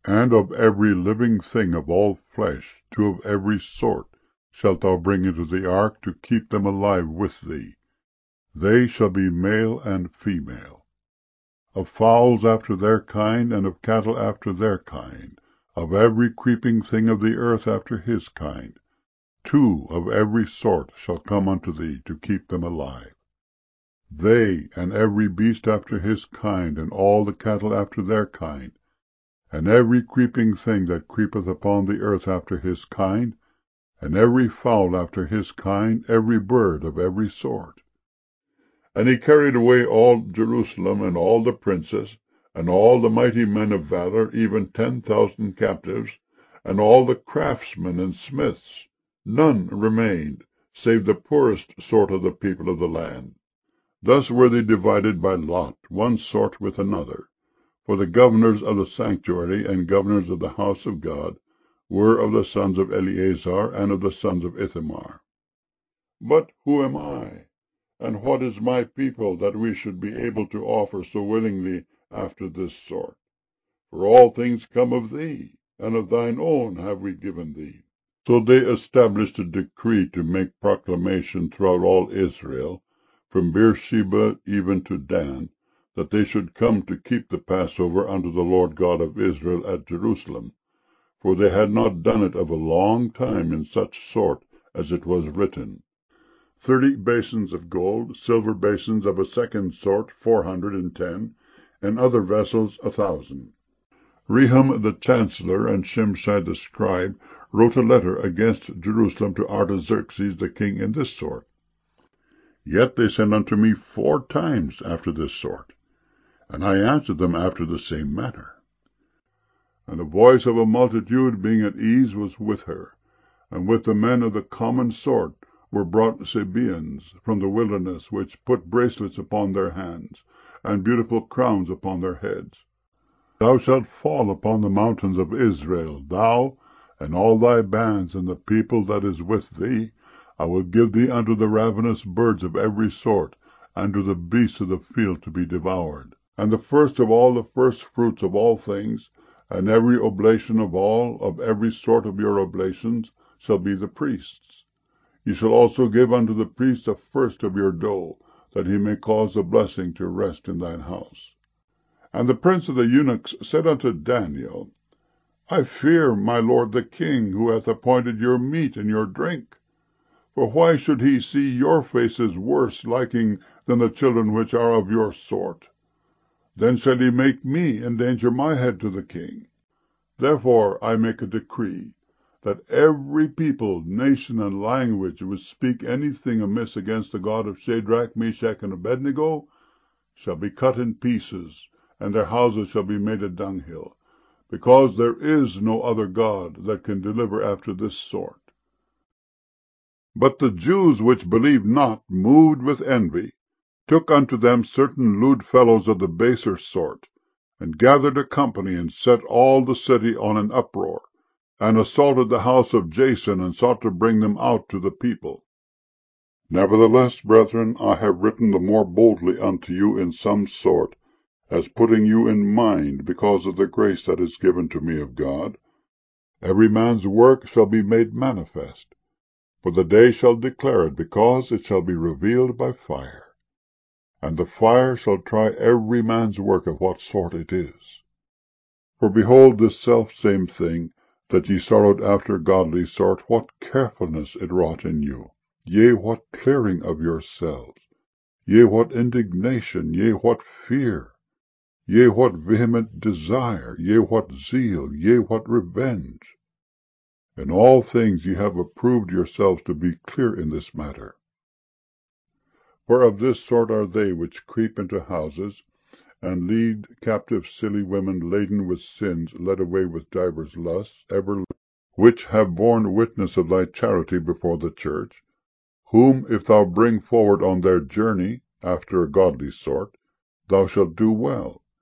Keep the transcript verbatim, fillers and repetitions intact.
And of every living thing of all flesh, two of every sort, shalt thou bring into the ark, to keep them alive with thee. They shall be male and female. Of fowls after their kind, and of cattle after their kind, of every creeping thing of the earth after his kind, two of every sort shall come unto thee, to keep them alive. They, and every beast after his kind, and all the cattle after their kind, and every creeping thing that creepeth upon the earth after his kind, and every fowl after his kind, every bird of every sort. And he carried away all Jerusalem, and all the princes, and all the mighty men of valor, even ten thousand captives, and all the craftsmen and smiths. None remained, save the poorest sort of the people of the land. Thus were they divided by lot, one sort with another. For the governors of the sanctuary and governors of the house of God were of the sons of Eleazar and of the sons of Ithamar. But who am I, and what is my people, that we should be able to offer so willingly after this sort? For all things come of thee, and of thine own have we given thee. So they established a decree to make proclamation throughout all Israel, from Beersheba even to Dan, that they should come to keep the Passover unto the Lord God of Israel at Jerusalem. For they had not done it of a long time in such sort as it was written. Thirty basins of gold, silver basins of a second sort, four hundred and ten, and other vessels a thousand. Rehum the chancellor and Shimshai the scribe wrote a letter against Jerusalem to Artaxerxes the king in this sort. Yet they sent unto me four times after this sort, and I answered them after the same manner. And the voice of a multitude being at ease was with her, and with the men of the common sort were brought Sabeans from the wilderness, which put bracelets upon their hands, and beautiful crowns upon their heads. Thou shalt fall upon the mountains of Israel, thou, and all thy bands, and the people that is with thee. I will give thee unto the ravenous birds of every sort, and to the beasts of the field to be devoured. And the first of all the first fruits of all things, and every oblation of all, of every sort of your oblations, shall be the priest's. You shall also give unto the priest the first of your dough, that he may cause the blessing to rest in thine house. And the prince of the eunuchs said unto Daniel, I fear my lord the king, who hath appointed your meat and your drink. For why should he see your faces worse liking than the children which are of your sort? Then shall he make me endanger my head to the king. Therefore I make a decree, that every people, nation, and language which speak anything amiss against the God of Shadrach, Meshach, and Abednego shall be cut in pieces, and their houses shall be made a dunghill, because there is no other God that can deliver after this sort. But the Jews which believed not, moved with envy, took unto them certain lewd fellows of the baser sort, and gathered a company, and set all the city on an uproar, and assaulted the house of Jason, and sought to bring them out to the people. Nevertheless, brethren, I have written the more boldly unto you in some sort, as putting you in mind, because of the grace that is given to me of God. Every man's work shall be made manifest, for the day shall declare it, because it shall be revealed by fire. And the fire shall try every man's work of what sort it is. For behold, this selfsame thing, that ye sorrowed after godly sort, what carefulness it wrought in you! Yea, what clearing of yourselves! Yea, what indignation! Yea, what fear! Yea, what vehement desire! Yea, what zeal! Yea, what revenge! In all things ye have approved yourselves to be clear in this matter. For of this sort are they which creep into houses, and lead captive silly women laden with sins, led away with divers lusts, ever which have borne witness of thy charity before the church, whom if thou bring forward on their journey after a godly sort, thou shalt do well.